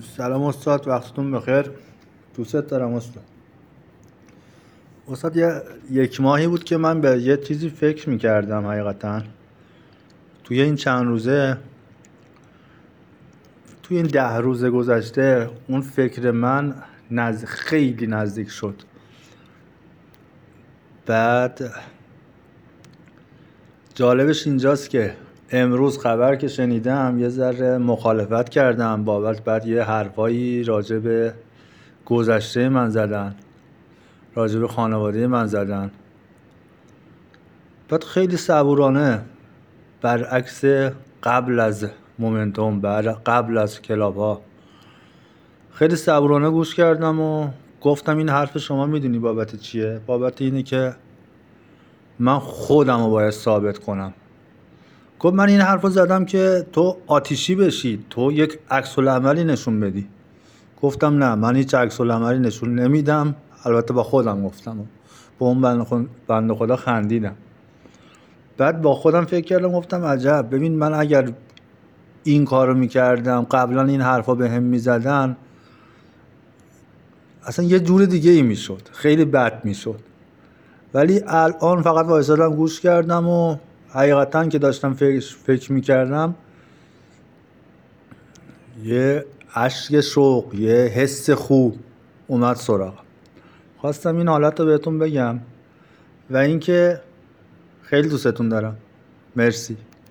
سلام استاد، وقتتون بخیر. دوست دارم استاد. یک ماهی بود که من به یه چیزی فکر میکردم. حقیقتا توی این چند روزه، توی این 10 روز گذشته، اون فکر من خیلی نزدیک شد. بعد جالبش اینجاست که امروز خبر که شنیدم یه ذره مخالفت کردم بعد یه حرفایی راجع به گذشته من زدن، راجع به خانواده من زدن. بعد خیلی صبورانه، برعکس قبل از مومنتوم، قبل از کلاب ها، خیلی صبورانه گوش کردم و گفتم این حرف شما میدونی بابت چیه؟ بابت اینه که من خودم رو باید ثابت کنم. گفت من این حرف رو زدم که تو آتیشی بشی، تو یک عکس العملی نشون بدی. گفتم نه، من هیچ عکس العملی نشون نمیدم. البته با خودم گفتم، با اون بنده خدا خندیدم. بعد با خودم فکر کردم، گفتم عجب، ببین من اگر این کارو میکردم، قبلا این حرفا به هم میزدن، اصلا یه جور دیگه ای میشد، خیلی بد میشد. ولی الان فقط وایسادم گوش کردم و حقیقتا که داشتم فکر میکردم، یه اشک شوق، یه حس خوب اومد سراغم. خواستم این حالت رو بهتون بگم و اینکه خیلی دوستتون دارم. مرسی.